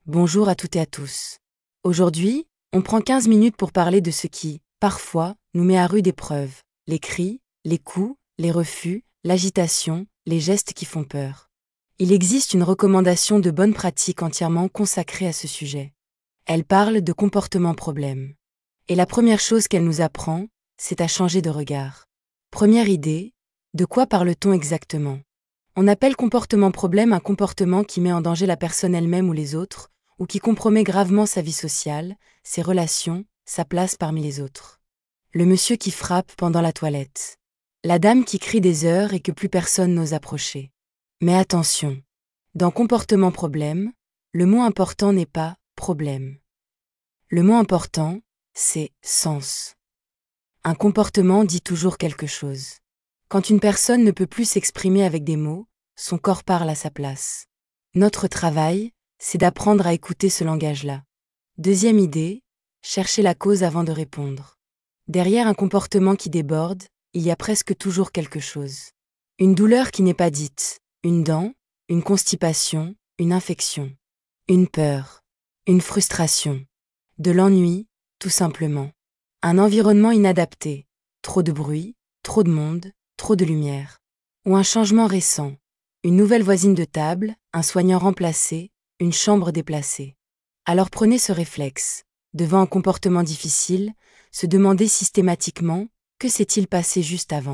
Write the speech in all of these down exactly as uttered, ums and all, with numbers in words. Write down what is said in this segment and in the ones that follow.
Bonjour à toutes et à tous. Aujourd'hui, on prend quinze minutes pour parler de ce qui, parfois, nous met à rude épreuve. Les cris, les coups, les refus, l'agitation, les gestes qui font peur. Il existe une recommandation de bonne pratique entièrement consacrée à ce sujet. Elle parle de comportement problème. Et la première chose qu'elle nous apprend, c'est à changer de regard. Première idée, de quoi parle-t-on exactement ? On appelle comportement problème un comportement qui met en danger la personne elle-même ou les autres, ou qui compromet gravement sa vie sociale, ses relations, sa place parmi les autres. Le monsieur qui frappe pendant la toilette. La dame qui crie des heures et que plus personne n'ose approcher. Mais attention, dans comportement problème, le mot important n'est pas problème. Le mot important, c'est sens. Un comportement dit toujours quelque chose. Quand une personne ne peut plus s'exprimer avec des mots, son corps parle à sa place. Notre travail, c'est d'apprendre à écouter ce langage-là. Deuxième idée, chercher la cause avant de répondre. Derrière un comportement qui déborde, il y a presque toujours quelque chose. Une douleur qui n'est pas dite, une dent, une constipation, une infection, une peur, une frustration, de l'ennui, tout simplement. Un environnement inadapté, trop de bruit, trop de monde, trop de lumière. Ou un changement récent, une nouvelle voisine de table, un soignant remplacé, une chambre déplacée. Alors prenez ce réflexe, devant un comportement difficile, se demander systématiquement « que s'est-il passé juste avant ?»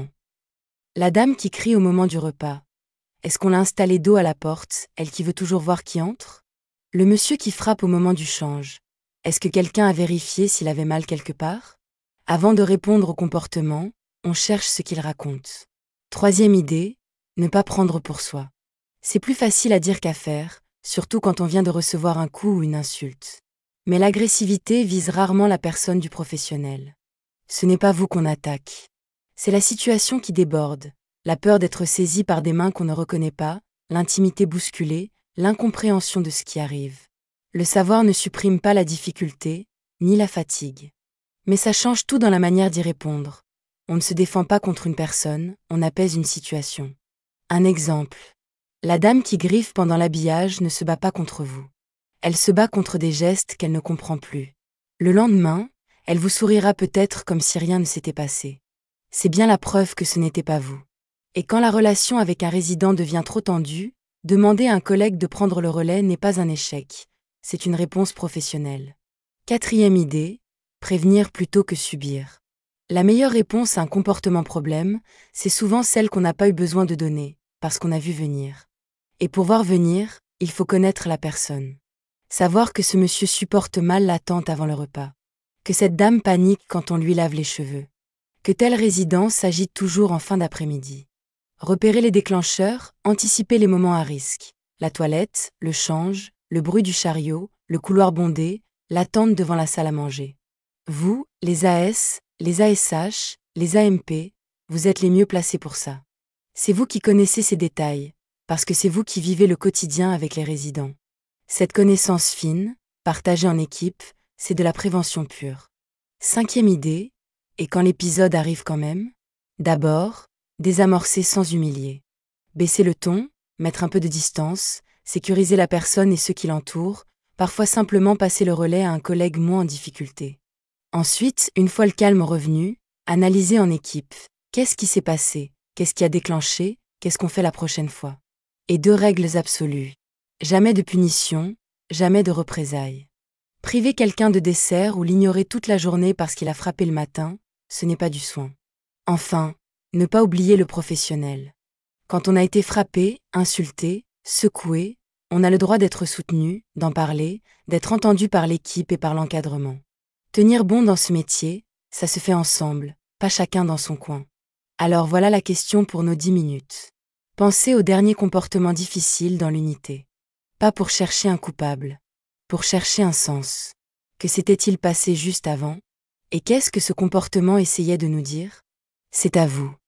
La dame qui crie au moment du repas. Est-ce qu'on l'a installé dos à la porte, elle qui veut toujours voir qui entre ? Le monsieur qui frappe au moment du change. Est-ce que quelqu'un a vérifié s'il avait mal quelque part ? Avant de répondre au comportement, on cherche ce qu'il raconte. Troisième idée, ne pas prendre pour soi. C'est plus facile à dire qu'à faire, surtout quand on vient de recevoir un coup ou une insulte. Mais l'agressivité vise rarement la personne du professionnel. Ce n'est pas vous qu'on attaque. C'est la situation qui déborde, la peur d'être saisi par des mains qu'on ne reconnaît pas, l'intimité bousculée, l'incompréhension de ce qui arrive. Le savoir ne supprime pas la difficulté, ni la fatigue. Mais ça change tout dans la manière d'y répondre. On ne se défend pas contre une personne, on apaise une situation. Un exemple. La dame qui griffe pendant l'habillage ne se bat pas contre vous. Elle se bat contre des gestes qu'elle ne comprend plus. Le lendemain, elle vous sourira peut-être comme si rien ne s'était passé. C'est bien la preuve que ce n'était pas vous. Et quand la relation avec un résident devient trop tendue, demander à un collègue de prendre le relais n'est pas un échec, c'est une réponse professionnelle. Quatrième idée, prévenir plutôt que subir. La meilleure réponse à un comportement problème, c'est souvent celle qu'on n'a pas eu besoin de donner, parce qu'on a vu venir. Et pour voir venir, il faut connaître la personne. Savoir que ce monsieur supporte mal l'attente avant le repas. Que cette dame panique quand on lui lave les cheveux. Que tel résident s'agite toujours en fin d'après-midi. Repérer les déclencheurs, anticiper les moments à risque. La toilette, le change, le bruit du chariot, le couloir bondé, l'attente devant la salle à manger. Vous, les A S, les A S H, les A M P, vous êtes les mieux placés pour ça. C'est vous qui connaissez ces détails, parce que c'est vous qui vivez le quotidien avec les résidents. Cette connaissance fine, partagée en équipe, c'est de la prévention pure. Cinquième idée, et quand l'épisode arrive quand même, d'abord, désamorcer sans humilier. Baisser le ton, mettre un peu de distance, sécuriser la personne et ceux qui l'entourent, parfois simplement passer le relais à un collègue moins en difficulté. Ensuite, une fois le calme revenu, analyser en équipe. Qu'est-ce qui s'est passé ? Qu'est-ce qui a déclenché ? Qu'est-ce qu'on fait la prochaine fois ? Et deux règles absolues. Jamais de punition, jamais de représailles. Priver quelqu'un de dessert ou l'ignorer toute la journée parce qu'il a frappé le matin, ce n'est pas du soin. Enfin, ne pas oublier le professionnel. Quand on a été frappé, insulté, secoué, on a le droit d'être soutenu, d'en parler, d'être entendu par l'équipe et par l'encadrement. Tenir bon dans ce métier, ça se fait ensemble, pas chacun dans son coin. Alors voilà la question pour nos dix minutes. Pensez au dernier comportement difficile dans l'unité. Pas pour chercher un coupable, pour chercher un sens. Que s'était-il passé juste avant ? Et qu'est-ce que ce comportement essayait de nous dire ? C'est à vous.